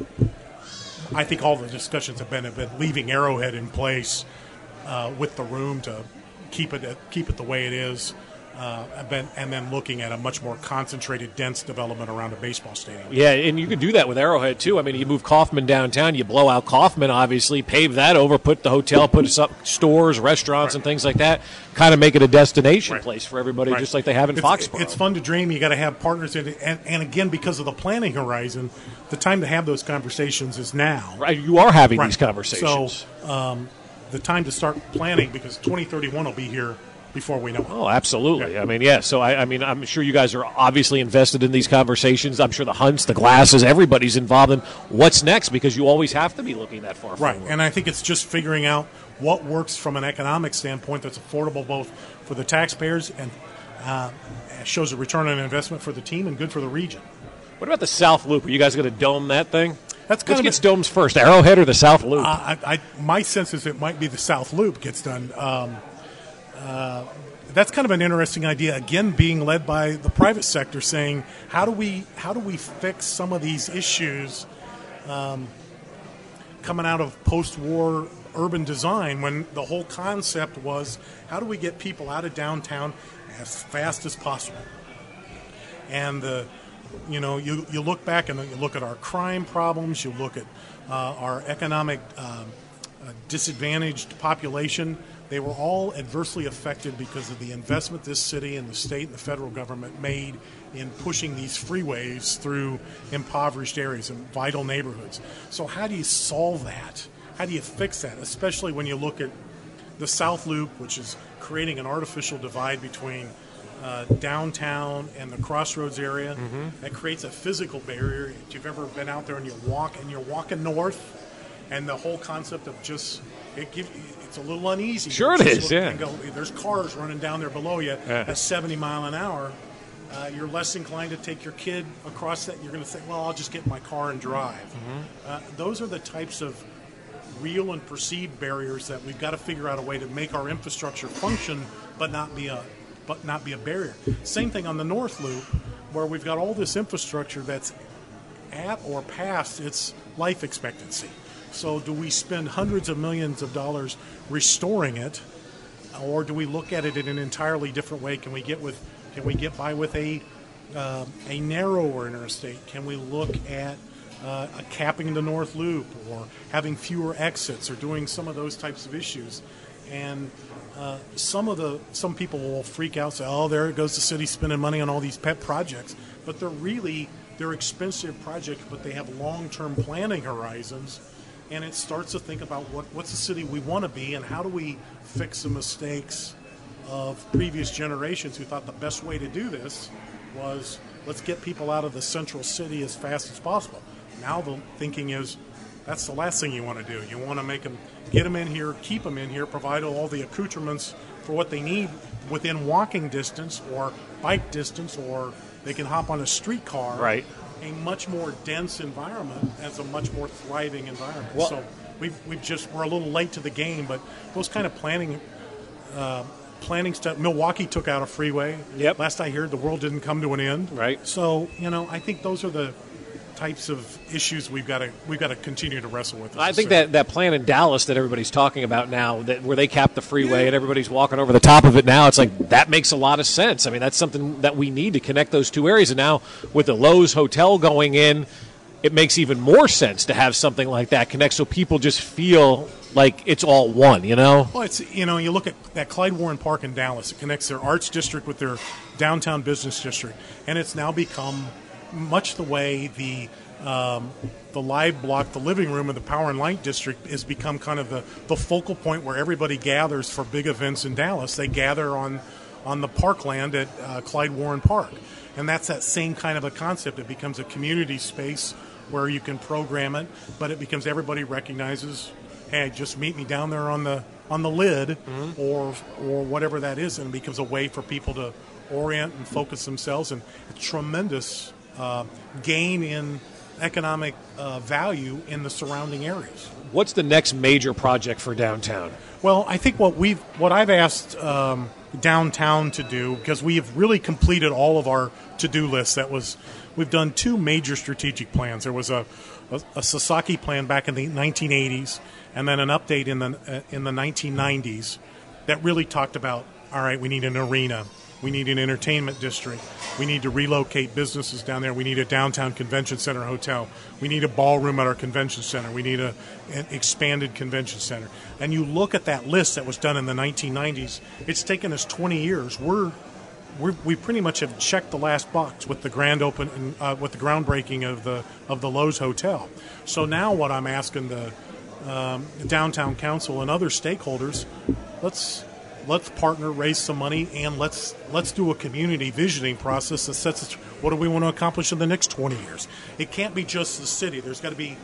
I think all the discussions have been have been leaving Arrowhead in place uh, with the room to keep it keep it the way it is. Uh, and then looking at a much more concentrated, dense development around a baseball stadium. Yeah, and you could do that with Arrowhead, too. I mean, you move Kauffman downtown, you blow out Kauffman, obviously, pave that over, put the hotel, put up stores, restaurants, right. and things like that, kind of make it a destination right. place for everybody, right. just like they have in it's, Foxborough. It's fun to dream. You got to have partners in it. And, and, again, because of the planning horizon, the time to have those conversations is now. Right, you are having right. these conversations. So um, the time to start planning, because twenty thirty-one will be here before we know it. Oh, absolutely. Yeah. I mean, yeah. So, I, I mean, I'm sure you guys are obviously invested in these conversations. I'm sure the Hunts, the Glasses, everybody's involved in what's next because you always have to be looking that far right. forward. And I think it's just figuring out what works from an economic standpoint that's affordable both for the taxpayers and uh, shows a return on investment for the team and good for the region. What about the South Loop? Are you guys going to dome that thing? That's kind Which of gets domes first, Arrowhead or the South Loop? Uh, I, I, my sense is it might be the South Loop gets done. Um, uh, that's kind of an interesting idea. Again, being led by the private sector, saying how do we how do we fix some of these issues um, coming out of post-war urban design, when the whole concept was how do we get people out of downtown as fast as possible? And the you know you you look back and you look at our crime problems, you look at uh, our economic um, uh, disadvantaged population. They were all adversely affected because of the investment this city and the state and the federal government made in pushing these freeways through impoverished areas and vital neighborhoods. So how do you solve that? How do you fix that? Especially when you look at the South Loop, which is creating an artificial divide between uh, downtown and the Crossroads area. Mm-hmm. That creates a physical barrier. If you've ever been out there and you walk and you're walking north, and the whole concept of just it gives it's a little uneasy. Sure it is, yeah. Go, there's cars running down there below you yeah. at seventy mile an hour. Uh, you're less inclined to take your kid across that. You're going to think, well, I'll just get in my car and drive. Mm-hmm. Uh, those are the types of real and perceived barriers that we've got to figure out a way to make our infrastructure function, but not be a but not be a barrier. Same thing on the North Loop, where we've got all this infrastructure that's at or past its life expectancy. So do we spend hundreds of millions of dollars restoring it, or do we look at it in an entirely different way? Can we get with can we get by with a uh, a narrower interstate? Can we look at uh, a capping the North Loop, or having fewer exits, or doing some of those types of issues? And uh, some of the some people will freak out, say, "Oh, there goes the city spending money on all these pet projects," but they're really they're expensive projects, but they have long-term planning horizons. And it starts to think about what, what's the city we want to be, and how do we fix the mistakes of previous generations who thought the best way to do this was let's get people out of the central city as fast as possible. Now the thinking is that's the last thing you want to do. You want to make them, get them in here, keep them in here, provide all the accoutrements for what they need within walking distance or bike distance, or they can hop on a streetcar. Right. A much more dense environment as a much more thriving environment. Well, so we've, we've just we're a little late to the game, but those kind of planning uh, planning stuff. Milwaukee took out a freeway. Yep. Last I heard, the world didn't come to an end. Right. So you know, I think those are the types of issues we've got to we've got to continue to wrestle with. I think that, that plan in Dallas that everybody's talking about now, that where they capped the freeway yeah. and everybody's walking over the top of it now, it's like that makes a lot of sense. I mean, that's something that we need to connect those two areas. And now with the Lowe's Hotel going in, it makes even more sense to have something like that connect, so people just feel like it's all one, you know? Well, it's, you know, you look at that Clyde Warren Park in Dallas. It connects their arts district with their downtown business district, and it's now become much the way the um, the live block, the living room of the Power and Light district has become kind of the, the focal point where everybody gathers for big events in Dallas. They gather on on the parkland at uh, Clyde Warren Park, and that's that same kind of a concept. It becomes a community space where you can program it, but it becomes everybody recognizes, hey, just meet me down there on the on the lid, mm-hmm. or or whatever that is, and it becomes a way for people to orient and focus themselves, and a tremendous uh, gain in economic uh, value in the surrounding areas. What's the next major project for downtown? Well, I think what we've what I've asked um, downtown to do, because we have really completed all of our to-do lists. That was we've done two major strategic plans. There was a a, a Sasaki plan back in the nineteen eighties, and then an update in the uh, in the nineteen nineties that really talked about, all right, we need an arena, we need an entertainment district, we need to relocate businesses down there, we need a downtown convention center hotel, we need a ballroom at our convention center, we need a, an expanded convention center. And you look at that list that was done in the nineteen nineties, it's taken us twenty years. We're We're, we pretty much have checked the last box with the grand open, uh, with the groundbreaking of the of the Lowe's Hotel. So now, what I'm asking the, um, the downtown council and other stakeholders, let's let's partner, raise some money, and let's let's do a community visioning process that sets us, what do we want to accomplish in the next twenty years. It can't be just the city. There's got to be.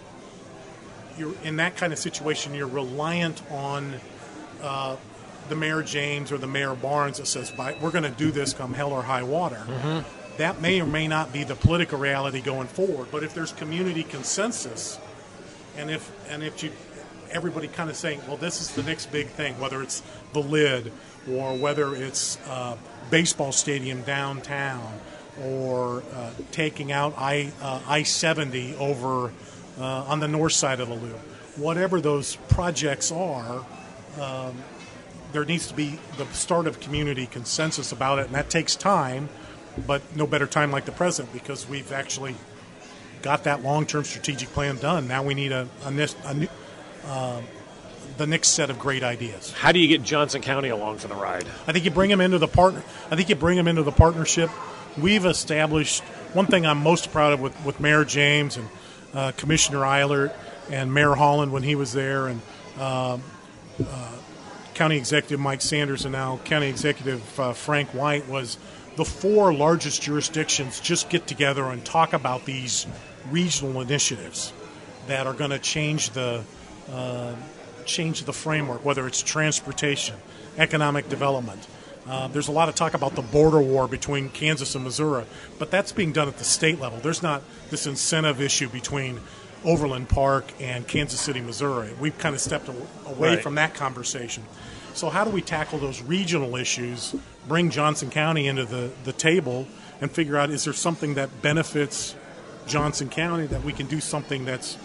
You're in that kind of situation. You're reliant on. Uh, the Mayor James or the Mayor Barnes that says, we're going to do this come hell or high water. Mm-hmm. That may or may not be the political reality going forward, but if there's community consensus, and if and if you everybody kind of saying, well, this is the next big thing, whether it's the lid or whether it's uh, baseball stadium downtown or uh, taking out I uh, I seventy over uh, on the north side of the loop, whatever those projects are, um, there needs to be the start of community consensus about it, and that takes time, but no better time like the present, because we've actually got that long-term strategic plan done. Now we need a, a, a new, uh, the next set of great ideas. How do you get Johnson County along for the ride? I think you bring them into the partner. I think you bring them into the partnership. We've established one thing I'm most proud of with, with Mayor James and uh, Commissioner Eilert and Mayor Holland when he was there, and uh, uh, County Executive Mike Sanders, and now County Executive uh, Frank White, was the four largest jurisdictions just get together and talk about these regional initiatives that are going to change the uh, change the framework, whether it's transportation, economic development. Uh, there's a lot of talk about the border war between Kansas and Missouri, but that's being done at the state level. There's not this incentive issue between Overland Park and Kansas City, Missouri. We've kind of stepped away right. from that conversation. So how do we tackle those regional issues, bring Johnson County into the, the table, and figure out, is there something that benefits Johnson County that we can do something that's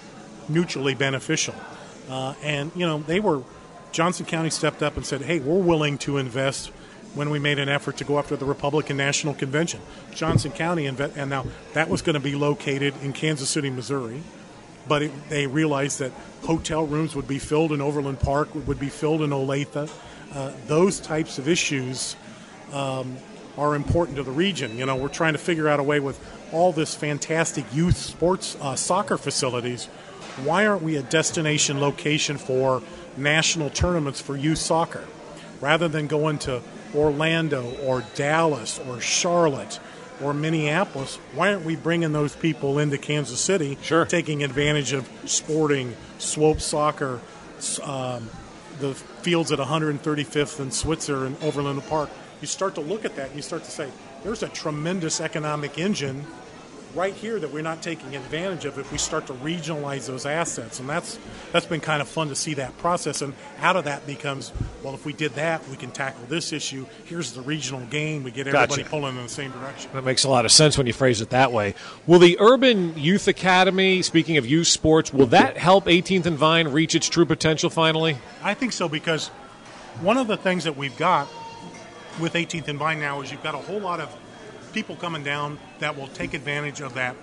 mutually beneficial. Uh, and, you know, they were – Johnson County stepped up and said, hey, we're willing to invest when we made an effort to go after the Republican National Convention. Johnson County, inve- and now that was going to be located in Kansas City, Missouri, but it, they realized that hotel rooms would be filled in Overland Park, would be filled in Olathe. Uh, those types of issues um, are important to the region. You know, we're trying to figure out a way with all this fantastic youth sports uh, soccer facilities. Why aren't we a destination location for national tournaments for youth soccer? Rather than going to Orlando or Dallas or Charlotte or Minneapolis, why aren't we bringing those people into Kansas City, sure. taking advantage of Sporting, Swope Soccer, um, the fields at one hundred thirty-fifth and Switzer and Overland Park? You start to look at that and you start to say, there's a tremendous economic engine right here that we're not taking advantage of if we start to regionalize those assets. And that's that's been kind of fun to see that process. And out of that becomes, well, if we did that, we can tackle this issue. Here's the regional game. We get everybody Gotcha. pulling in the same direction. That makes a lot of sense when you phrase it that way. Will the Urban Youth Academy, speaking of youth sports, will that help eighteenth and Vine reach its true potential finally? I think so, because one of the things that we've got with eighteenth and Vine now is you've got a whole lot of people coming down that will take advantage of that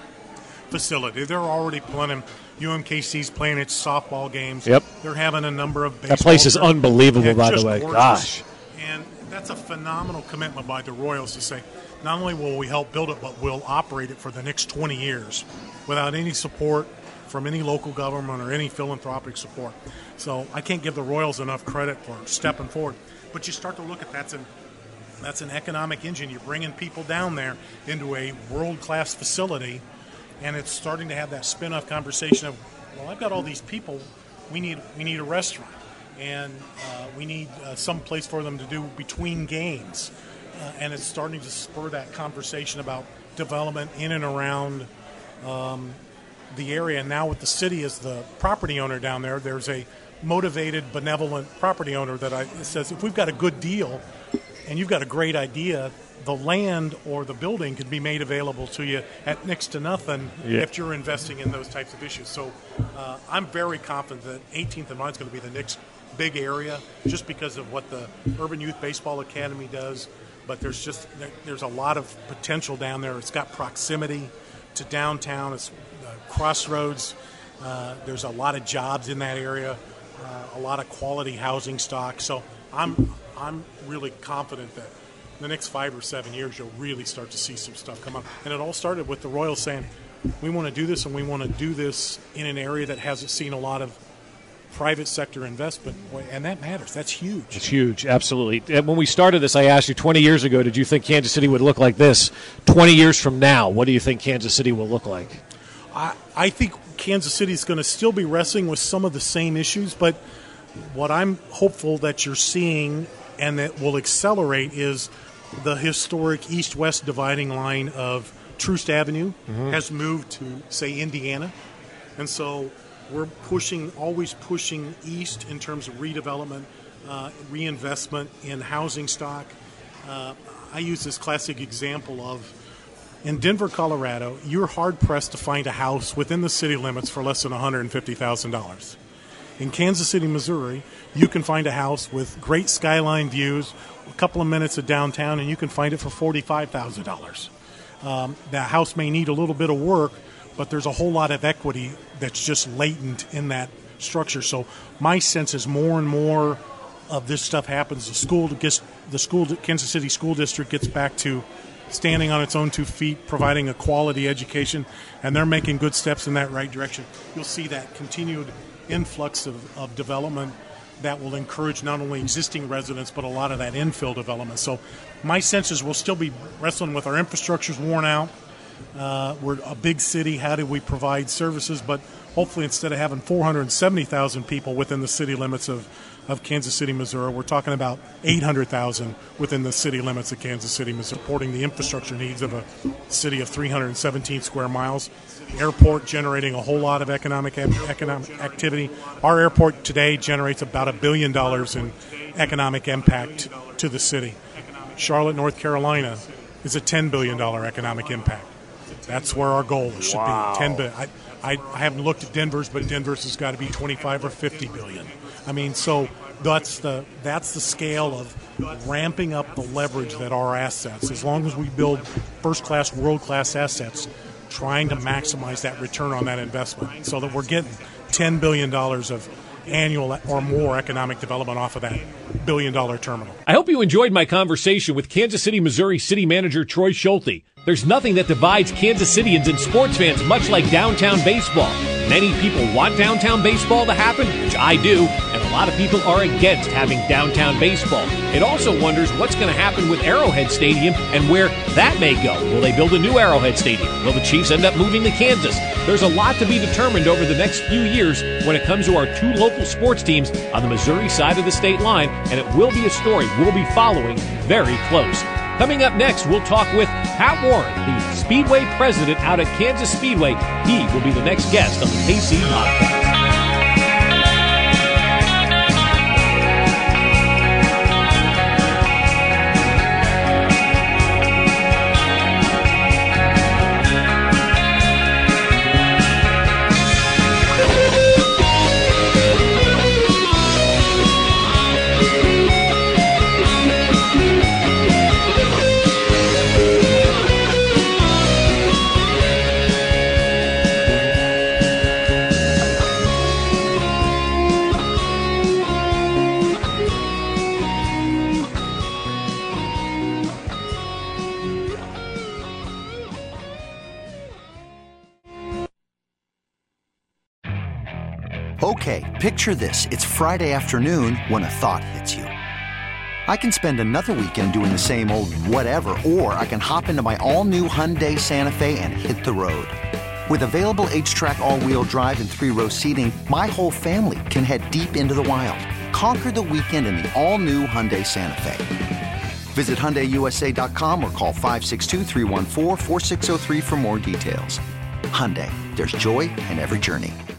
facility. They're already playing. U M K C's playing its softball games. Yep. They're having a number of baseball. That place is tournaments. unbelievable, Yeah, by the just way. gorgeous. Gosh. And that's a phenomenal commitment by the Royals to say, not only will we help build it, but we'll operate it for the next twenty years without any support from any local government or any philanthropic support. So I can't give the Royals enough credit for stepping forward. But you start to look at that's an That's an economic engine. You're bringing people down there into a world-class facility, and it's starting to have that spin-off conversation of, well, I've got all these people. We need we need a restaurant, and uh, we need uh, some place for them to do between games. Uh, and it's starting to spur that conversation about development in and around um, the area. And now with the city as the property owner down there, there's a motivated, benevolent property owner that I, says, if we've got a good deal and you've got a great idea, the land or the building could be made available to you at next to nothing yeah. if you're investing in those types of issues. So uh, I'm very confident that eighteenth and Vine is going to be the next big area just because of what the Urban Youth Baseball Academy does. But there's just there's a lot of potential down there. It's got proximity to downtown. It's uh, crossroads. Uh, there's a lot of jobs in that area, uh, a lot of quality housing stock. So I'm I'm really confident that in the next five or seven years you'll really start to see some stuff come up. And it all started with the Royals saying, we want to do this, and we want to do this in an area that hasn't seen a lot of private sector investment, and that matters. That's huge. It's huge, absolutely. When we started this, I asked you twenty years ago, did you think Kansas City would look like this? twenty years from now, what do you think Kansas City will look like? I, I think Kansas City is going to still be wrestling with some of the same issues, but what I'm hopeful that you're seeing and that will accelerate is the historic east-west dividing line of Troost Avenue mm-hmm. has moved to, say, Indiana. And so we're pushing, always pushing east in terms of redevelopment, uh, reinvestment in housing stock. Uh, I use this classic example of, in Denver, Colorado, you're hard-pressed to find a house within the city limits for less than one hundred fifty thousand dollars. In Kansas City, Missouri, you can find a house with great skyline views, a couple of minutes of downtown, and you can find it for forty-five thousand dollars. Um, that house may need a little bit of work, but there's a whole lot of equity that's just latent in that structure. So my sense is more and more of this stuff happens. The school gets the school, Kansas City School District gets back to standing on its own two feet, providing a quality education, and they're making good steps in that right direction. You'll see that continued influx of, of development that will encourage not only existing residents but a lot of that infill development. So my sense is we'll still be wrestling with our infrastructure's worn out. Uh, we're a big city. How do we provide services? But hopefully instead of having four hundred seventy thousand people within the city limits of, of Kansas City, Missouri, we're talking about eight hundred thousand within the city limits of Kansas City, Missouri, supporting the infrastructure needs of a city of three hundred seventeen square miles. Airport generating a whole lot of economic economic activity. Our airport today generates about a billion dollars in economic impact to the city. Charlotte, North Carolina is a ten billion dollars economic impact. That's where our goal should wow. be. ten billion dollars. I, I, I haven't looked at Denver's, but Denver's has got to be twenty-five or fifty billion. I mean, so that's the that's the scale of ramping up the leverage that our assets, as long as we build first-class, world-class assets, trying to maximize that return on that investment so that we're getting ten billion dollars of annual or more economic development off of that billion-dollar terminal. I hope you enjoyed my conversation with Kansas City, Missouri City Manager Troy Schulte. There's nothing that divides Kansas Cityans and sports fans much like downtown baseball. Many people want downtown baseball to happen, which I do, and a lot of people are against having downtown baseball. It also wonders what's going to happen with Arrowhead Stadium and where that may go. Will they build a new Arrowhead Stadium? Will the Chiefs end up moving to Kansas? There's a lot to be determined over the next few years when it comes to our two local sports teams on the Missouri side of the state line, and it will be a story we'll be following very close. Coming up next, we'll talk with Pat Warren, the Speedway president out at Kansas Speedway. He will be the next guest on the K C Podcast. Okay, picture this. It's Friday afternoon when a thought hits you. I can spend another weekend doing the same old whatever, or I can hop into my all-new Hyundai Santa Fe and hit the road. With available H-Track all-wheel drive and three-row seating, my whole family can head deep into the wild. Conquer the weekend in the all-new Hyundai Santa Fe. Visit Hyundai U S A dot com or call five six two, three one four, four six zero three for more details. Hyundai, there's joy in every journey.